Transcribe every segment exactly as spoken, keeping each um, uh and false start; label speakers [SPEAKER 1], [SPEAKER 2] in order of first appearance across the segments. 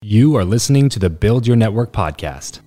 [SPEAKER 1] You are listening to the Build Your Network podcast.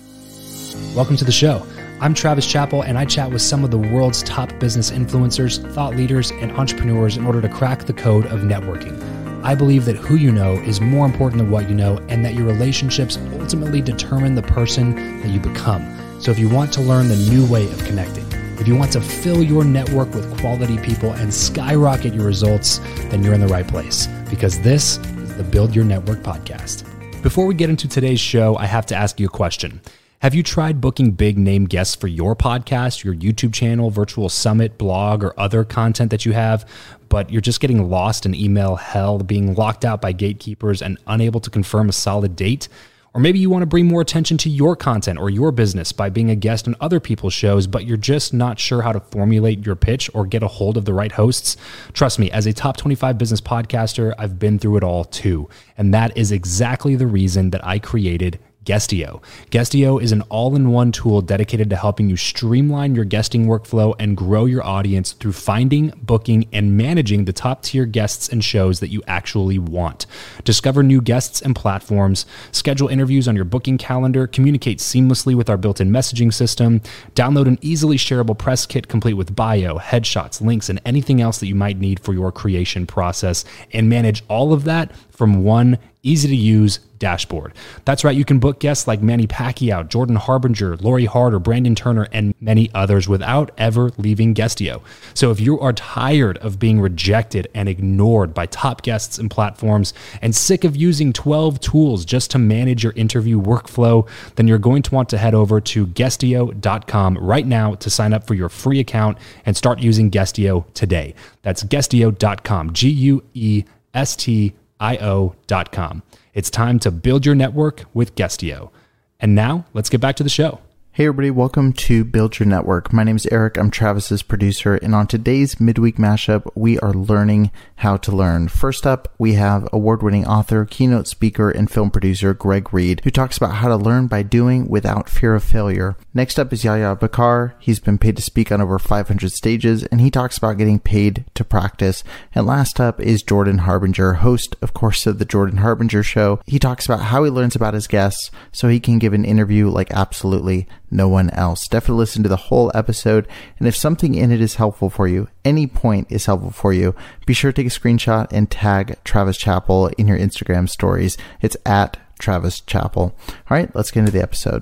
[SPEAKER 1] Welcome to the show. I'm Travis Chappell, and I chat with some of the world's top business influencers, thought leaders, and entrepreneurs in order to crack the code of networking. I believe that who you know is more important than what you know, and that your relationships ultimately determine the person that you become. So if you want to learn the new way of connecting, if you want to fill your network with quality people and skyrocket your results, then you're in the right place, because this is the Build Your Network podcast. Before we get into today's show, I have to ask you a question. Have you tried booking big name guests for your podcast, your YouTube channel, virtual summit, blog, or other content that you have, but you're just getting lost in email hell, being locked out by gatekeepers and unable to confirm a solid date? Or maybe you want to bring more attention to your content or your business by being a guest on other people's shows, but you're just not sure how to formulate your pitch or get a hold of the right hosts. Trust me, as a top twenty-five business podcaster, I've been through it all too. And that is exactly the reason that I created Guestio. Guestio is an all-in-one tool dedicated to helping you streamline your guesting workflow and grow your audience through finding, booking, and managing the top-tier guests and shows that you actually want. Discover new guests and platforms, schedule interviews on your booking calendar, communicate seamlessly with our built-in messaging system, download an easily shareable press kit complete with bio, headshots, links, and anything else that you might need for your creation process, and manage all of that from one easy-to-use dashboard. That's right, you can book guests like Manny Pacquiao, Jordan Harbinger, Lori Harder, Brandon Turner, and many others without ever leaving Guestio. So if you are tired of being rejected and ignored by top guests and platforms and sick of using twelve tools just to manage your interview workflow, then you're going to want to head over to Guestio dot com right now to sign up for your free account and start using Guestio today. That's Guestio dot com, G U E S T I O dot com. It's time to build your network with Guestio. And now, let's get back to the show.
[SPEAKER 2] Hey everybody, welcome to Build Your Network. My name is Eric, I'm Travis's producer, and on today's midweek mashup, we are learning how to learn. First up, we have award-winning author, keynote speaker, and film producer Greg Reid, who talks about how to learn by doing without fear of failure. Next up is Yahya Bakar. He's been paid to speak on over five hundred stages, and he talks about getting paid to practice. And last up is Jordan Harbinger, host, of course, of The Jordan Harbinger Show. He talks about how he learns about his guests so he can give an interview like absolutely no one else. Definitely listen to the whole episode, and if something in it is helpful for you, any point is helpful for you, be sure to take a screenshot and tag Travis Chappell in your Instagram stories. It's at Travis Chappell. All right, let's get into the episode.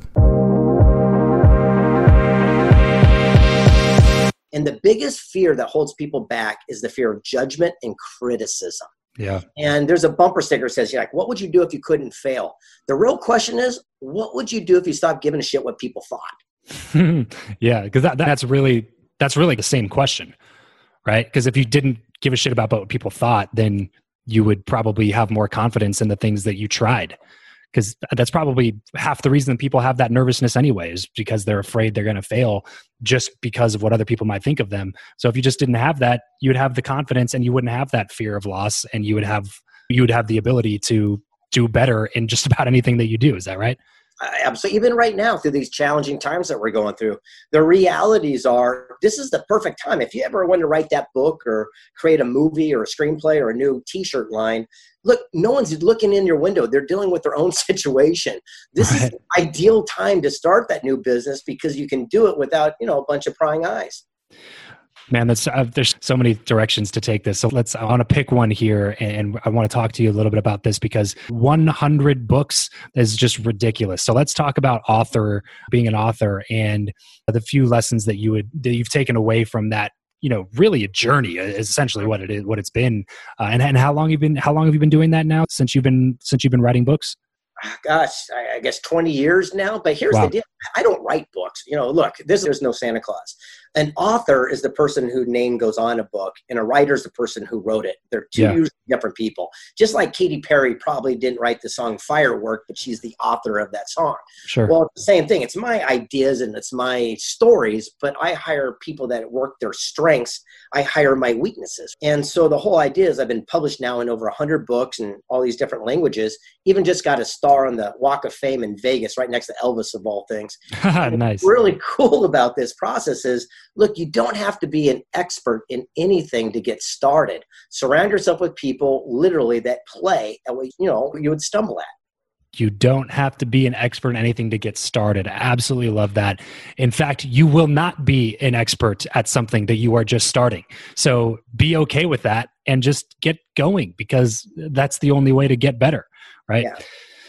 [SPEAKER 3] And the biggest fear that holds people back is the fear of judgment and criticism.
[SPEAKER 1] Yeah.
[SPEAKER 3] And there's a bumper sticker that says, you're like, what would you do if you couldn't fail? The real question is, what would you do if you stopped giving a shit what people thought?
[SPEAKER 1] Yeah, because that, that's really that's really the same question, right? Because if you didn't give a shit about what people thought, then you would probably have more confidence in the things that you tried. Because that's probably half the reason that people have that nervousness anyway, is because they're afraid they're going to fail just because of what other people might think of them. So if you just didn't have that, you would have the confidence and you wouldn't have that fear of loss, and you would have you would have the ability to do better in just about anything that you do. Is that right?
[SPEAKER 3] Absolutely. Even right now, through these challenging times that we're going through, the realities are this is the perfect time. If you ever want to write that book or create a movie or a screenplay or a new t-shirt line, look, no one's looking in your window. They're dealing with their own situation. This right. is the ideal time to start that new business because you can do it without, you know, a bunch of prying eyes.
[SPEAKER 1] Man, that's, uh, there's so many directions to take this. So let's, I want to pick one here, and I want to talk to you a little bit about this because one hundred books is just ridiculous. So let's talk about author, being an author, and the few lessons that you would, that you've taken away from that, you know, really a journey is essentially what it is, what it's been. Uh, and, and how long you've been, how long have you been doing that now since you've been, since you've been writing books?
[SPEAKER 3] Gosh, I guess twenty years now. But here's wow. the deal. I don't write books. You know, look, this, there's no Santa Claus. An author is the person whose name goes on a book, and a writer is the person who wrote it. They're two yeah. different people. Just like Katy Perry probably didn't write the song Firework, but she's the author of that song.
[SPEAKER 1] Sure.
[SPEAKER 3] Well, it's the same thing. It's my ideas and it's my stories, but I hire people that work their strengths. I hire my weaknesses. And so the whole idea is I've been published now in over one hundred books in all these different languages, even just got a star on the Walk of Fame in Vegas, right next to Elvis of all things.
[SPEAKER 1] Nice.
[SPEAKER 3] What's really cool about this process is, look, you don't have to be an expert in anything to get started. Surround yourself with people literally that play at what, you know, you would stumble at.
[SPEAKER 1] You don't have to be an expert in anything to get started. I absolutely love that. In fact, you will not be an expert at something that you are just starting. So be okay with that and just get going, because that's the only way to get better, right? Yeah.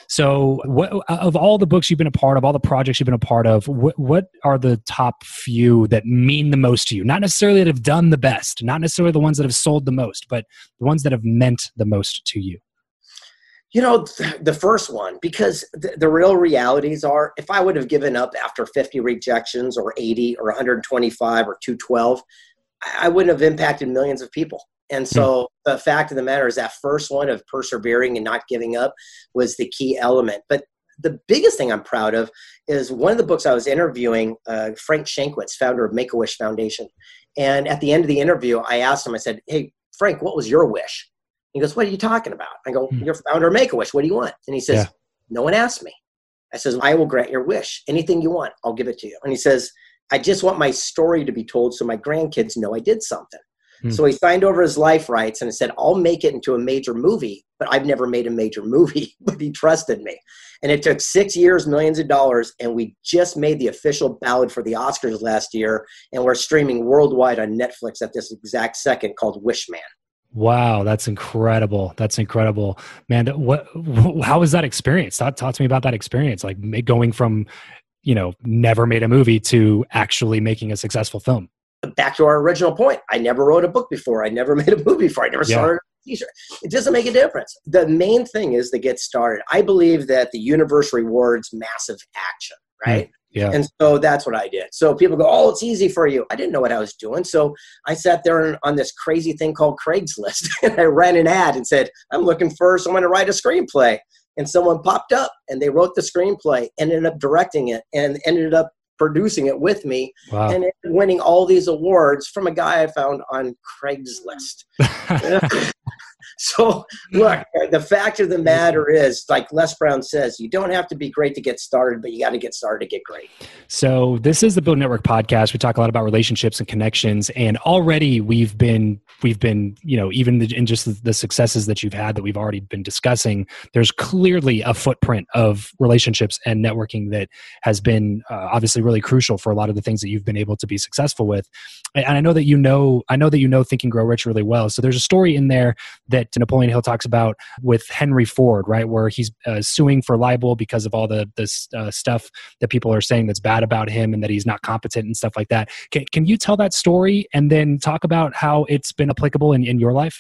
[SPEAKER 1] So what, of all the books you've been a part of, all the projects you've been a part of, what, what are the top few that mean the most to you? Not necessarily that have done the best, not necessarily the ones that have sold the most, but the ones that have meant the most to you.
[SPEAKER 3] You know, th- the first one, because th- the real realities are, if I would have given up after fifty rejections or eighty or one hundred twenty-five or two twelve, I, I wouldn't have impacted millions of people. And so mm. the fact of the matter is that first one of persevering and not giving up was the key element. But the biggest thing I'm proud of is one of the books I was interviewing, uh, Frank Shankwitz, founder of Make-A-Wish Foundation. And at the end of the interview, I asked him, I said, hey, Frank, what was your wish? He goes, what are you talking about? I go, mm. you're founder of Make-A-Wish. What do you want? And he says, yeah. no one asked me. I says, I will grant your wish. Anything you want, I'll give it to you. And he says, I just want my story to be told so my grandkids know I did something. So he signed over his life rights and said, I'll make it into a major movie, but I've never made a major movie, but he trusted me. And it took six years, millions of dollars, and we just made the official ballot for the Oscars last year, and we're streaming worldwide on Netflix at this exact second, called Wishman.
[SPEAKER 1] Wow, that's incredible. That's incredible. Man, what, how was that experience? Talk, talk to me about that experience, like going from, you know, never made a movie to actually making a successful film.
[SPEAKER 3] Back to our original point, I never wrote a book before. I never made a movie before. I never
[SPEAKER 1] yeah.
[SPEAKER 3] started a t-shirt. It doesn't make a difference. The main thing is to get started. I believe that the universe rewards massive action, right?
[SPEAKER 1] Mm, yeah.
[SPEAKER 3] And so that's what I did. So people go, oh, it's easy for you. I didn't know what I was doing. So I sat there on this crazy thing called Craigslist, and I ran an ad and said, I'm looking for someone to write a screenplay. And someone popped up, and they wrote the screenplay, ended up directing it, and ended up producing it with me.
[SPEAKER 1] Wow.
[SPEAKER 3] And winning all these awards from a guy I found on Craigslist. So look, the fact of the matter is, like Les Brown says, you don't have to be great to get started, but you got to get started to get great.
[SPEAKER 1] So this is the Build Network podcast. We talk a lot about relationships and connections, and already we've been, we've been, you know, even in just the successes that you've had that we've already been discussing, there's clearly a footprint of relationships and networking that has been uh, obviously really crucial for a lot of the things that you've been able to be successful with. And I know that you know, I know that you know Think and Grow Rich really well. So there's a story in there that Napoleon Hill talks about with Henry Ford, right, where he's uh, suing for libel because of all the this uh, stuff that people are saying that's bad about him and that he's not competent and stuff like that. Can, can you tell that story and then talk about how it's been applicable in, in your life?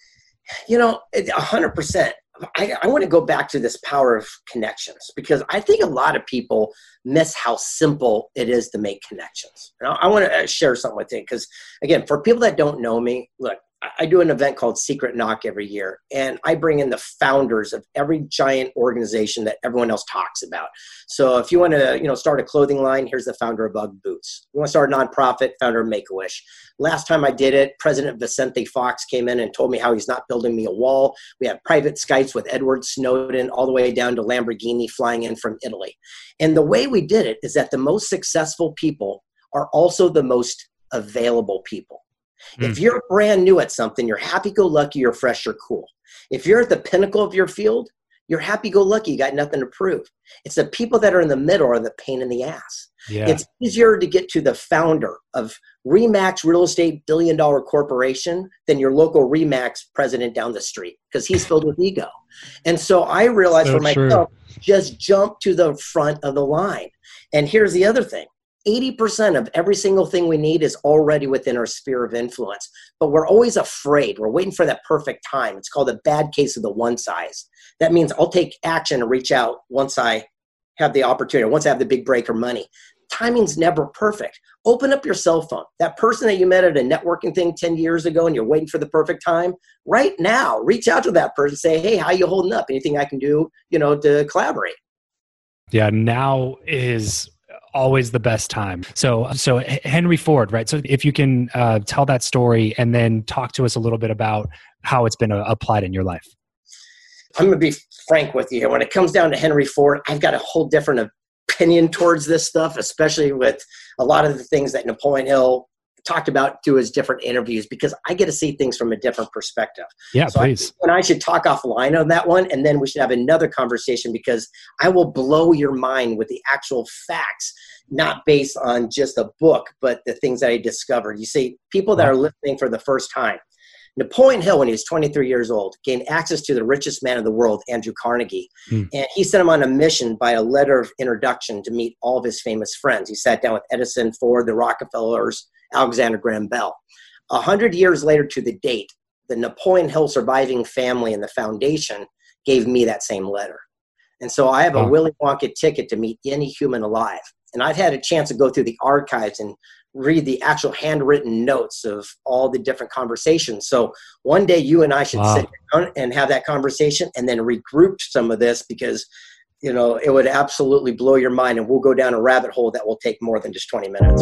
[SPEAKER 3] You know, a hundred percent. I, I want to go back to this power of connections, because I think a lot of people miss how simple it is to make connections. And I, I want to share something with you, because again, for people that don't know me, look, I do an event called Secret Knock every year, and I bring in the founders of every giant organization that everyone else talks about. So if you want to, you know, start a clothing line, here's the founder of Ugg Boots. You want to start a nonprofit, founder of Make-A-Wish. Last time I did it, President Vicente Fox came in and told me how he's not building me a wall. We have private Skypes with Edward Snowden, all the way down to Lamborghini flying in from Italy. And the way we did it is that the most successful people are also the most available people. Mm. If you're brand new at something, you're happy-go-lucky, you're fresh, you're cool. If you're at the pinnacle of your field, you're happy-go-lucky, you got nothing to prove. It's the people that are in the middle are the pain in the ass.
[SPEAKER 1] Yeah.
[SPEAKER 3] It's easier to get to the founder of Remax Real Estate billion dollar corporation than your local Remax president down the street, because he's filled with ego. And so I realized
[SPEAKER 1] so
[SPEAKER 3] for myself, true. Just jump to the front of the line. And here's the other thing. eighty percent of every single thing we need is already within our sphere of influence, but we're always afraid. We're waiting for that perfect time. It's called a bad case of the one size. That means I'll take action and reach out once I have the opportunity, once I have the big break or money. Timing's never perfect. Open up your cell phone. That person that you met at a networking thing ten years ago and you're waiting for the perfect time, right now, reach out to that person. Say, hey, how you holding up? Anything I can do, you know, to collaborate?
[SPEAKER 1] Yeah, now is always the best time. So, so Henry Ford, right? So if you can uh, tell that story and then talk to us a little bit about how it's been uh, applied in your life.
[SPEAKER 3] I'm going to be frank with you here. When it comes down to Henry Ford, I've got a whole different opinion towards this stuff, especially with a lot of the things that Napoleon Hill talked about do his different interviews because I get to see things from a different perspective.
[SPEAKER 1] Yeah,
[SPEAKER 3] so
[SPEAKER 1] please.
[SPEAKER 3] I, and I should talk offline on that one, and then we should have another conversation because I will blow your mind with the actual facts, not based on just a book, but the things that I discovered. You see, people that are listening for the first time, Napoleon Hill, when he was twenty-three years old, gained access to the richest man in the world, Andrew Carnegie. Hmm. And he sent him on a mission by a letter of introduction to meet all of his famous friends. He sat down with Edison, Ford, the Rockefellers, Alexander Graham Bell. A hundred years later to the date, the Napoleon Hill surviving family and the foundation gave me that same letter. And so I have a wow. Willy Wonka ticket to meet any human alive. And I've had a chance to go through the archives and read the actual handwritten notes of all the different conversations. So one day you and I should wow. sit down and have that conversation and then regroup some of this because, you know, it would absolutely blow your mind, and we'll go down a rabbit hole that will take more than just twenty minutes.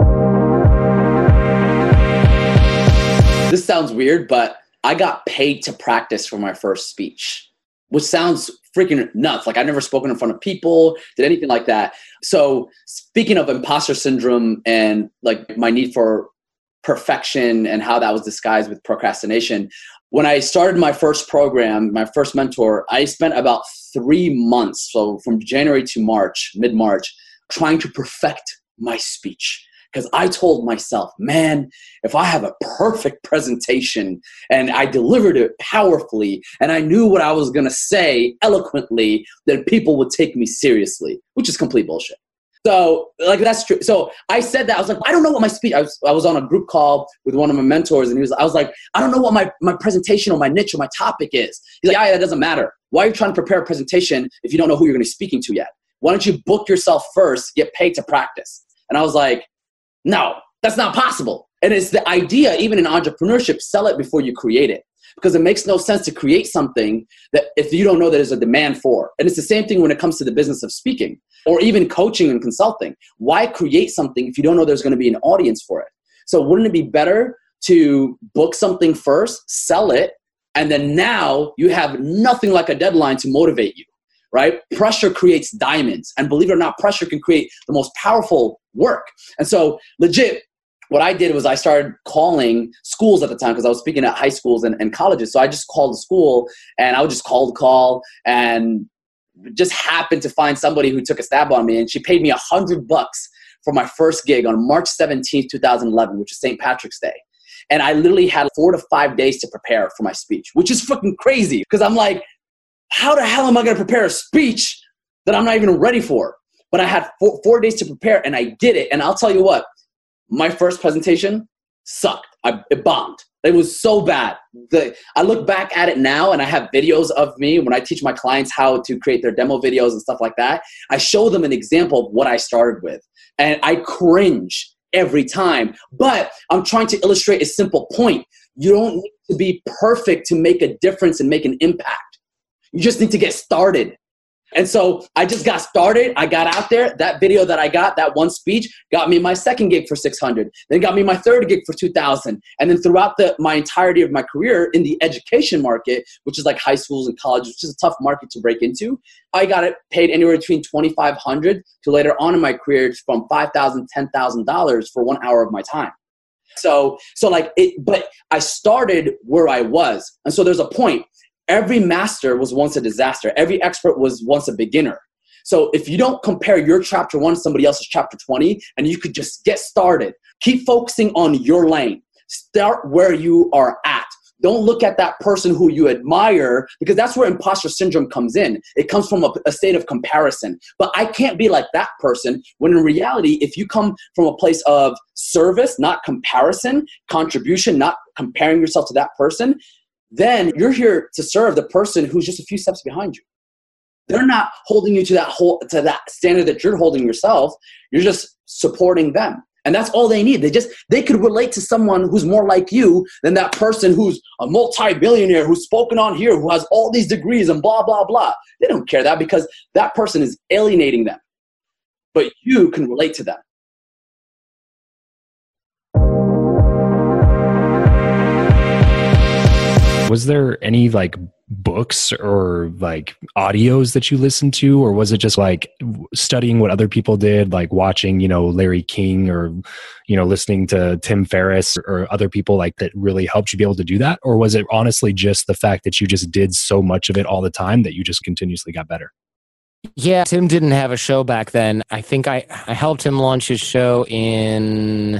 [SPEAKER 4] This sounds weird, but I got paid to practice for my first speech, which sounds freaking nuts. Like I've never spoken in front of people, did anything like that. So speaking of imposter syndrome and like my need for perfection and how that was disguised with procrastination, when I started my first program, my first mentor, I spent about three months, so from January to March, mid-March, trying to perfect my speech. Because I told myself, man, if I have a perfect presentation and I delivered it powerfully and I knew what I was going to say eloquently, then people would take me seriously, which is complete bullshit. So like, that's true. So I said that. I was like, I don't know what my speech, I was, I was on a group call with one of my mentors and he was, I was like, I don't know what my, my presentation or my niche or my topic is. He's like, yeah, that doesn't matter. Why are you trying to prepare a presentation if you don't know who you're going to be speaking to yet? Why don't you book yourself first, get paid to practice? And I was like, no, that's not possible. And it's the idea, even in entrepreneurship, sell it before you create it. Because it makes no sense to create something that if you don't know that there's a demand for. And it's the same thing when it comes to the business of speaking or even coaching and consulting. Why create something if you don't know there's going to be an audience for it? So wouldn't it be better to book something first, sell it, and then now you have nothing like a deadline to motivate you, right? Pressure creates diamonds. And believe it or not, pressure can create the most powerful work. And so legit, what I did was I started calling schools at the time because I was speaking at high schools and, and colleges. So I just called the school and I would just call the call and just happened to find somebody who took a stab on me. And she paid me a hundred bucks for my first gig on March seventeenth, twenty eleven, which is Saint Patrick's Day. And I literally had four to five days to prepare for my speech, which is fucking crazy because I'm like, how the hell am I going to prepare a speech that I'm not even ready for? But I had four, four days to prepare and I did it. And I'll tell you what, my first presentation sucked. I, it bombed. It was so bad. The, I look back at it now and I have videos of me when I teach my clients how to create their demo videos and stuff like that. I show them an example of what I started with and I cringe every time. But I'm trying to illustrate a simple point. You don't need to be perfect to make a difference and make an impact. You just need to get started. And so I just got started. I got out there. That video that I got, that one speech, got me my second gig for six hundred. Then got me my third gig for two thousand. And then throughout the my entirety of my career in the education market, which is like high schools and colleges, which is a tough market to break into, I got it paid anywhere between twenty-five hundred dollars to later on in my career from five thousand dollars, ten thousand dollars for one hour of my time. So, so like it, but I started where I was. And so there's a point. Every master was once a disaster. Every expert was once a beginner. So if you don't compare your chapter one to somebody else's chapter twenty, and you could just get started, keep focusing on your lane. Start where you are at. Don't look at that person who you admire, because that's where imposter syndrome comes in. It comes from a, a state of comparison. But I can't be like that person, when in reality, if you come from a place of service, not comparison, contribution, not comparing yourself to that person, then you're here to serve the person who's just a few steps behind you. They're not holding you to that whole, to that standard that you're holding yourself. You're just supporting them. And that's all they need. They just, they could relate to someone who's more like you than that person who's a multi-billionaire, who's spoken on here, who has all these degrees and blah, blah, blah. They don't care that, because that person is alienating them. But you can relate to them.
[SPEAKER 1] Was there any like books or like audios that you listened to, or was it just like studying what other people did, like watching, you know, Larry King or, you know, listening to Tim Ferriss or other people like that really helped you be able to do that? Or was it honestly just the fact that you just did so much of it all the time that you just continuously got better?
[SPEAKER 5] Yeah, Tim didn't have a show back then. I think I, I helped him launch his show in,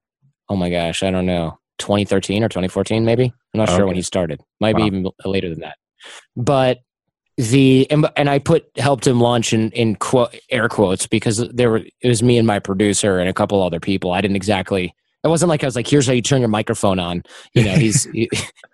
[SPEAKER 5] oh my gosh, I don't know, twenty thirteen or twenty fourteen maybe. I'm not okay. sure when he started. Might wow. be even later than that. But the and, and I put helped him launch in in quote, air quotes because there were it was me and my producer and a couple other people. I didn't exactly. It wasn't like I was like, here's how you turn your microphone on. You know, he's. he,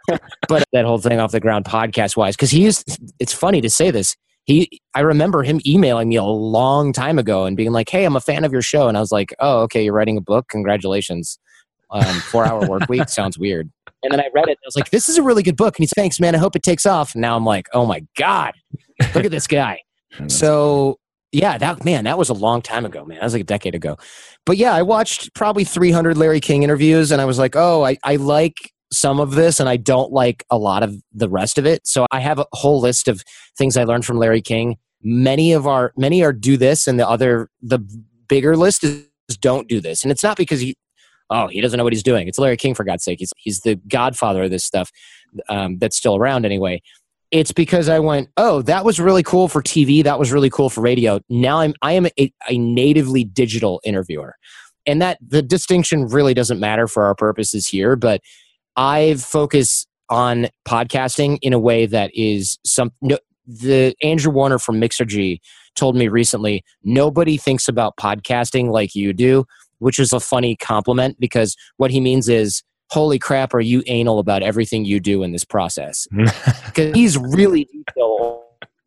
[SPEAKER 5] but that whole thing off the ground podcast wise, because he used. It's funny to say this. He, I remember him emailing me a long time ago and being like, "Hey, I'm a fan of your show," and I was like, "Oh, okay, you're writing a book. Congratulations." Um, four hour work week sounds weird. And then I read it and I was like, this is a really good book. And he's thanks, man. I hope it takes off. And now I'm like, oh my God, look at this guy. So yeah, that man, that was a long time ago, man. That was like a decade ago. But yeah, I watched probably three hundred Larry King interviews and I was like, oh, I, I like some of this and I don't like a lot of the rest of it. So I have a whole list of things I learned from Larry King. Many of our, many are do this and the other, the bigger list is don't do this. And it's not because he, oh, he doesn't know what he's doing. It's Larry King, for God's sake. He's he's the godfather of this stuff um, that's still around anyway. It's because I went, oh, that was really cool for T V. That was really cool for radio. Now I'm I am a, a natively digital interviewer. And that the distinction really doesn't matter for our purposes here, but I focus on podcasting in a way that is some no, the Andrew Warner from Mixergy told me recently, nobody thinks about podcasting like you do, which is a funny compliment because what he means is, holy crap, are you anal about everything you do in this process? Because he's really detail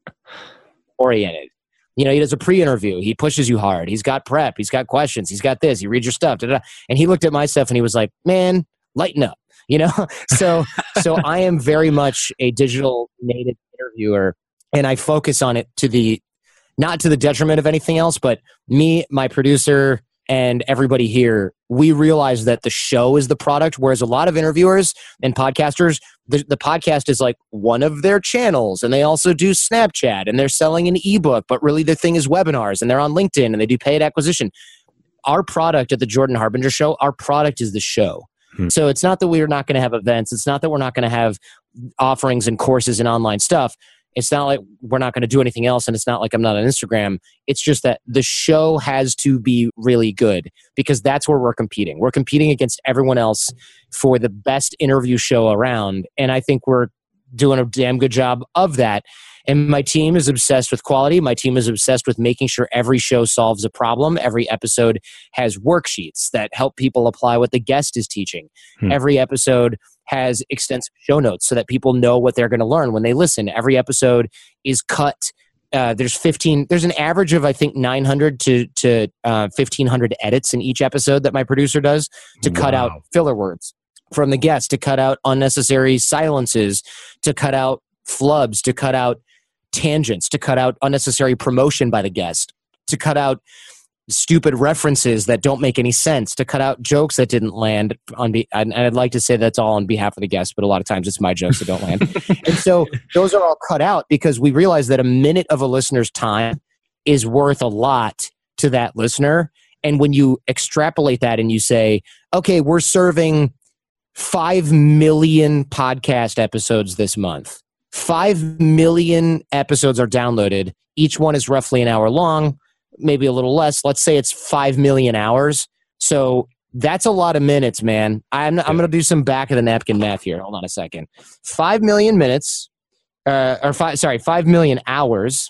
[SPEAKER 5] oriented. You know, he does a pre-interview. He pushes you hard. He's got prep. He's got questions. He's got this. He reads your stuff. Da, da, da. And he looked at my stuff and he was like, man, lighten up. You know, so so I am very much a digital native interviewer and I focus on it to the, not to the detriment of anything else, but me, my producer, and everybody here, we realize that the show is the product, whereas a lot of interviewers and podcasters, the, the podcast is like one of their channels, and they also do Snapchat, and they're selling an ebook, but really their thing is webinars, and they're on LinkedIn, and they do paid acquisition. Our product at the Jordan Harbinger Show, our product is the show. Hmm. So it's not that we're not going to have events. It's not that we're not going to have offerings and courses and online stuff. It's not like we're not going to do anything else, and it's not like I'm not on Instagram. It's just that the show has to be really good because that's where we're competing. We're competing against everyone else for the best interview show around, and I think we're doing a damn good job of that. And my team is obsessed with quality. My team is obsessed with making sure every show solves a problem. Every episode has worksheets that help people apply what the guest is teaching. Hmm. Every episode has extensive show notes so that people know what they're going to learn when they listen. Every episode is cut. Uh, there's fifteen. There's an average of I think nine hundred to to uh, fifteen hundred edits in each episode that my producer does to wow. cut out filler words from the guest, to cut out unnecessary silences, to cut out flubs, to cut out tangents, to cut out unnecessary promotion by the guest, to cut out stupid references that don't make any sense, to cut out jokes that didn't land on be and I'd like to say that's all on behalf of the guest, but a lot of times it's my jokes that don't land. And so those are all cut out because we realize that a minute of a listener's time is worth a lot to that listener. And when you extrapolate that and you say, okay, we're serving five million podcast episodes this month. Five million episodes are downloaded. Each one is roughly an hour long, maybe a little less. Let's say it's five million hours. So that's a lot of minutes, man. I'm, I'm going to do some back of the napkin math here. Hold on a second. Five million minutes, uh, or five, sorry, five million hours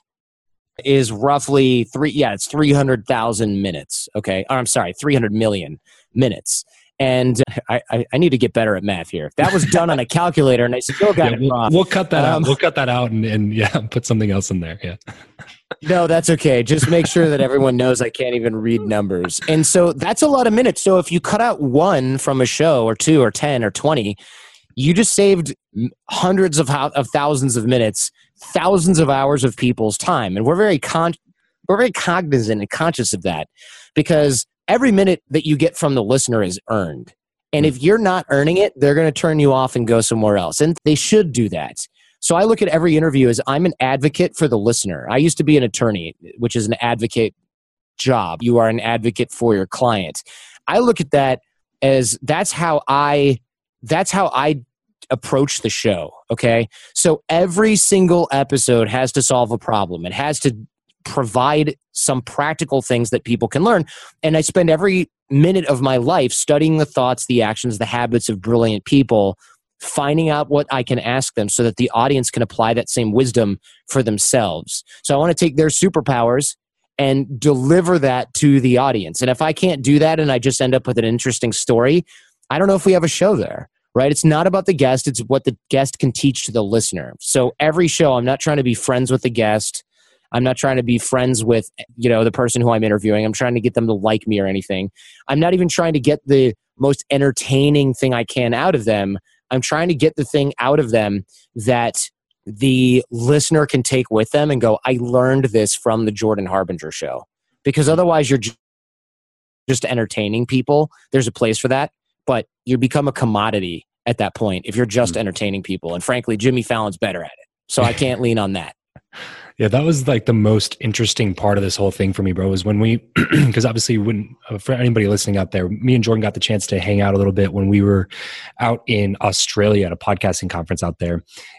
[SPEAKER 5] is roughly three. Yeah, it's three hundred thousand minutes. Okay. Or I'm sorry, three hundred million minutes. And I, I, I need to get better at math here. That was done on a calculator, and I still got
[SPEAKER 1] yeah,
[SPEAKER 5] it
[SPEAKER 1] we'll,
[SPEAKER 5] wrong.
[SPEAKER 1] We'll cut that
[SPEAKER 5] um,
[SPEAKER 1] out. We'll cut that out, and, and yeah, put something else in there. Yeah.
[SPEAKER 5] No, that's okay. Just make sure that everyone knows I can't even read numbers. And so that's a lot of minutes. So if you cut out one from a show, or two, or ten, or twenty, you just saved hundreds of of thousands of minutes, thousands of hours of people's time. And we're very con- we're very cognizant and conscious of that because every minute that you get from the listener is earned. And if you're not earning it, they're going to turn you off and go somewhere else. And they should do that. So I look at every interview as I'm an advocate for the listener. I used to be an attorney, which is an advocate job. You are an advocate for your client. I look at that as that's how I that's how I approach the show. Okay. So every single episode has to solve a problem. It has to provide some practical things that people can learn. And I spend every minute of my life studying the thoughts, the actions, the habits of brilliant people, finding out what I can ask them so that the audience can apply that same wisdom for themselves. So I want to take their superpowers and deliver that to the audience. And if I can't do that and I just end up with an interesting story, I don't know if we have a show there, right? It's not about the guest. It's what the guest can teach to the listener. So every show, I'm not trying to be friends with the guest. I'm not trying to be friends with, you know, the person who I'm interviewing. I'm trying to get them to like me or anything. I'm not even trying to get the most entertaining thing I can out of them. I'm trying to get the thing out of them that the listener can take with them and go, I learned this from the Jordan Harbinger show. Because otherwise you're just entertaining people. There's a place for that, but you become a commodity at that point if you're just entertaining people. And frankly, Jimmy Fallon's better at it. So I can't lean on that.
[SPEAKER 1] Yeah, that was like the most interesting part of this whole thing for me, bro, was when we, because obviously when, uh, for anybody listening out there, me and Jordan got the chance to hang out a little bit when we were out in Australia at a podcasting conference out there.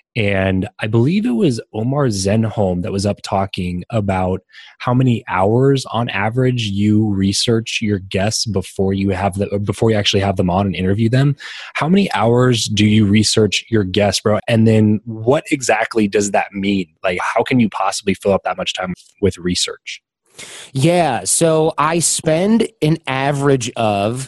[SPEAKER 1] And I believe it was Omar Zenholm that was up talking about how many hours on average you research your guests before you have the, before you actually have them on and interview them. How many hours do you research your guests, bro? And then what exactly does that mean? Like, how can you possibly fill up that much time with research?
[SPEAKER 5] Yeah. So I spend an average of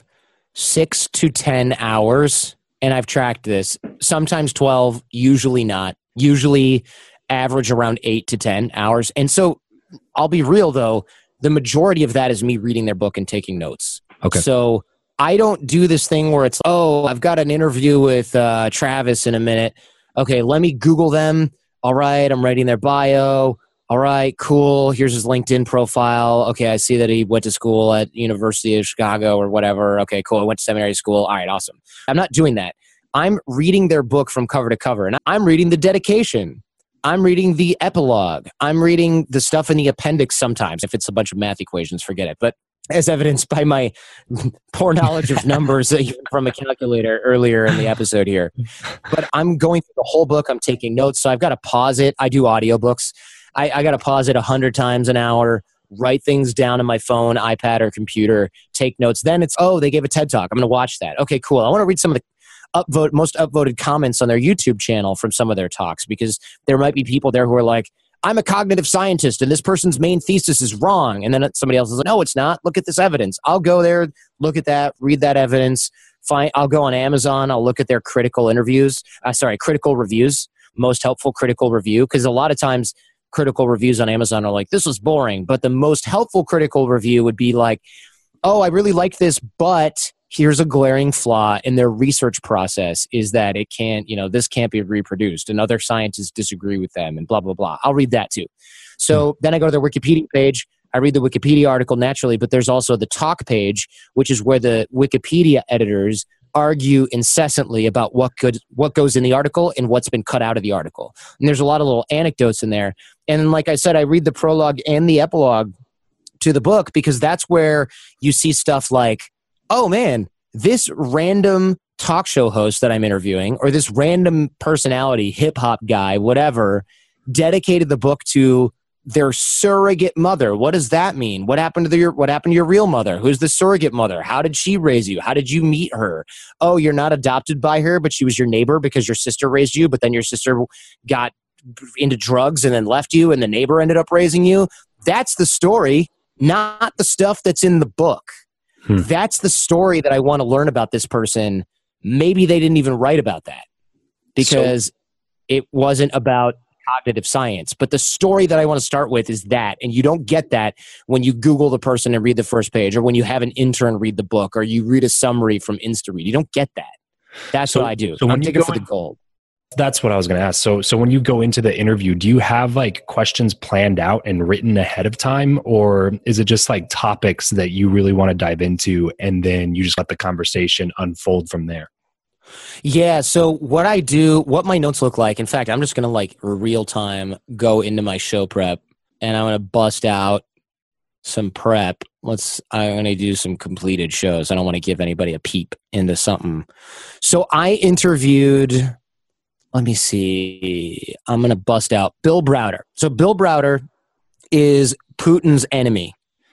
[SPEAKER 5] six to ten hours. And I've tracked this, sometimes twelve, usually not, usually average around eight to ten hours. And so I'll be real though, the majority of that is me reading their book and taking notes.
[SPEAKER 1] Okay.
[SPEAKER 5] So I don't do this thing where it's, oh, I've got an interview with uh, Travis in a minute. Okay, let me Google them. All right, I'm writing their bio. All right, cool. Here's his LinkedIn profile. Okay, I see that he went to school at University of Chicago or whatever. Okay, cool. I went to seminary school. All right, awesome. I'm not doing that. I'm reading their book from cover to cover, and I'm reading the dedication. I'm reading the epilogue. I'm reading the stuff in the appendix sometimes. If it's a bunch of math equations, forget it. But as evidenced by my poor knowledge of numbers from a calculator earlier in the episode here. But I'm going through the whole book. I'm taking notes. So I've got to pause it. I do audiobooks. I, I got to pause it a hundred times an hour, write things down on my phone, iPad, or computer, take notes. Then it's, oh, they gave a TED Talk. I'm going to watch that. Okay, cool. I want to read some of the upvote, most upvoted comments on their YouTube channel from some of their talks, because there might be people there who are like, I'm a cognitive scientist and this person's main thesis is wrong. And then somebody else is like, no, it's not. Look at this evidence. I'll go there, look at that, read that evidence. Fine. I'll go on Amazon. I'll look at their critical interviews. Uh, sorry, critical reviews, most helpful critical review. Because a lot of times critical reviews on Amazon are like, this was boring. But the most helpful critical review would be like, oh, I really like this, but here's a glaring flaw in their research process is that it can't, you know, this can't be reproduced and other scientists disagree with them and blah, blah, blah. I'll read that too. So mm-hmm. then I go to their Wikipedia page. I read the Wikipedia article naturally, but there's also the talk page, which is where the Wikipedia editors argue incessantly about what could, what goes in the article and what's been cut out of the article. And there's a lot of little anecdotes in there. And like I said, I read the prologue and the epilogue to the book because that's where you see stuff like, oh man, this random talk show host that I'm interviewing or this random personality, hip hop guy, whatever, dedicated the book to their surrogate mother. What does that mean? What happened to the, your, what happened to your real mother? Who's the surrogate mother? How did she raise you? How did you meet her? Oh, you're not adopted by her, but she was your neighbor because your sister raised you, but then your sister got into drugs and then left you and the neighbor ended up raising you. That's the story, not the stuff that's in the book. Hmm. That's the story that I want to learn about this person. Maybe they didn't even write about that because so, it wasn't about cognitive science. But the story that I want to start with is that. And you don't get that when you Google the person and read the first page or when you have an intern read the book or you read a summary from InstaRead. You don't get that. That's so, what I do. So I'm digging for the gold.
[SPEAKER 1] That's what I was going to ask. So, so when you go into the interview, do you have like questions planned out and written ahead of time, or is it just like topics that you really want to dive into and then you just let the conversation unfold from there?
[SPEAKER 5] Yeah. So what I do, what my notes look like, in fact, I'm just going to like real time go into my show prep and I'm going to bust out some prep. Let's, I'm going to do some completed shows. I don't want to give anybody a peep into something. So I interviewed, let me see, I'm going to bust out Bill Browder. So Bill Browder is Putin's enemy.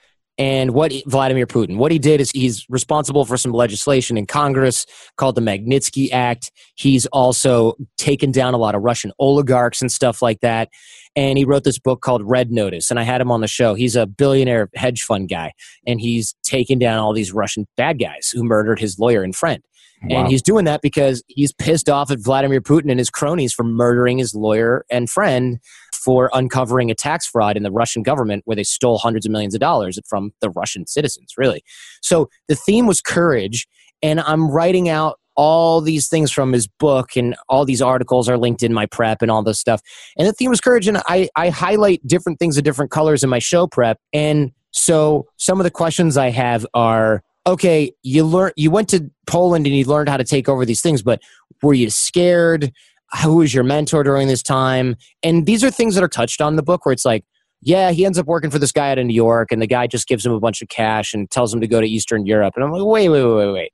[SPEAKER 5] And what Vladimir Putin, what he did is he's responsible for some legislation in Congress called the Magnitsky Act. He's also taken down a lot of Russian oligarchs and stuff like that. And he wrote this book called Red Notice. And I had him on the show. He's a billionaire hedge fund guy. And he's taken down all these Russian bad guys who murdered his lawyer and friend. Wow. And he's doing that because he's pissed off at Vladimir Putin and his cronies for murdering his lawyer and friend for uncovering a tax fraud in the Russian government where they stole hundreds of millions of dollars from the Russian citizens, really. So the theme was courage, and I'm writing out all these things from his book, and all these articles are linked in my prep and all this stuff. And the theme was courage, and I, I highlight different things of different colors in my show prep. And so some of the questions I have are, okay, you learn, you went to Poland and you learned how to take over these things, but were you scared? Who was your mentor during this time? And these are things that are touched on in the book where it's like, yeah, he ends up working for this guy out of New York and the guy just gives him a bunch of cash and tells him to go to Eastern Europe. And I'm like, wait, wait, wait, wait, wait.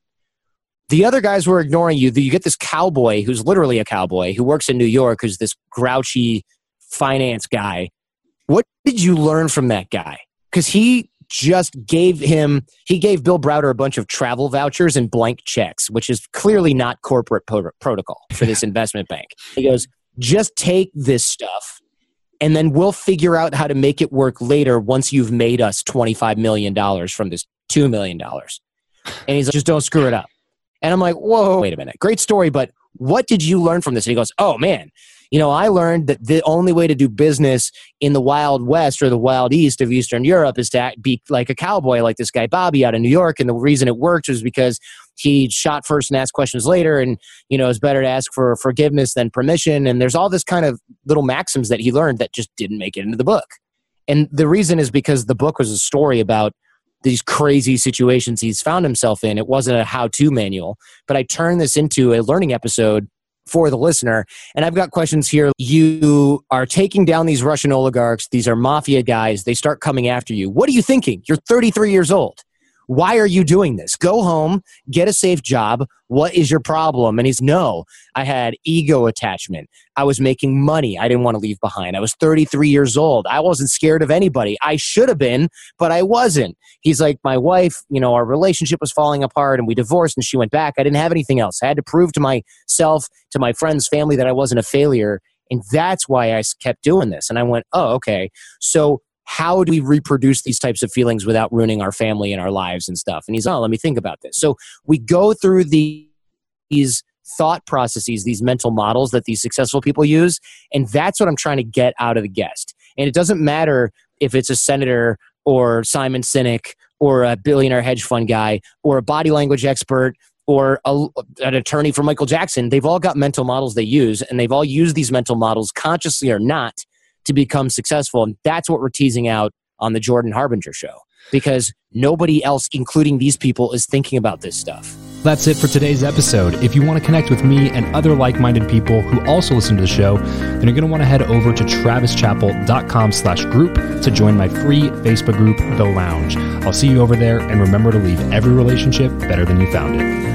[SPEAKER 5] The other guys were ignoring you. You get this cowboy who's literally a cowboy who works in New York, who's this grouchy finance guy. What did you learn from that guy? Because he just gave him, he gave Bill Browder a bunch of travel vouchers and blank checks, which is clearly not corporate pro- protocol for this investment bank. He goes, just take this stuff and then we'll figure out how to make it work later once you've made us twenty-five million dollars from this two million dollars. And he's like, just don't screw it up. And I'm like, whoa, wait a minute. Great story, but what did you learn from this? And he goes, oh man, you know, I learned that the only way to do business in the Wild West or the Wild East of Eastern Europe is to be like a cowboy, like this guy Bobby out of New York. And the reason it worked was because he shot first and asked questions later. And, you know, it's better to ask for forgiveness than permission. And there's all this kind of little maxims that he learned that just didn't make it into the book. And the reason is because the book was a story about these crazy situations he's found himself in. It wasn't a how-to manual, but I turned this into a learning episode for the listener. And I've got questions here. You are taking down these Russian oligarchs. These are mafia guys. They start coming after you. What are you thinking? You're thirty-three years old. Why are you doing this? Go home, get a safe job. What is your problem? And he's, no, I had ego attachment. I was making money I didn't want to leave behind. I was thirty-three years old. I wasn't scared of anybody. I should have been, but I wasn't. He's like, my wife, you know, our relationship was falling apart and we divorced and she went back. I didn't have anything else. I had to prove to myself, to my friends, family that I wasn't a failure. And that's why I kept doing this. And I went, oh, okay. So how do we reproduce these types of feelings without ruining our family and our lives and stuff? And he's, oh, let me think about this. So we go through the, these thought processes, these mental models that these successful people use. And that's what I'm trying to get out of the guest. And it doesn't matter if it's a senator or Simon Sinek or a billionaire hedge fund guy or a body language expert or a, an attorney for Michael Jackson. They've all got mental models they use, and they've all used these mental models consciously or not to become successful. And that's what we're teasing out on the Jordan Harbinger show, because nobody else, including these people, is thinking about this stuff.
[SPEAKER 1] That's it for today's episode. If you want to connect with me and other like-minded people who also listen to the show, then you're going to want to head over to travischappell.com slash group to join my free Facebook group, The Lounge. I'll see you over there, and remember to leave every relationship better than you found it.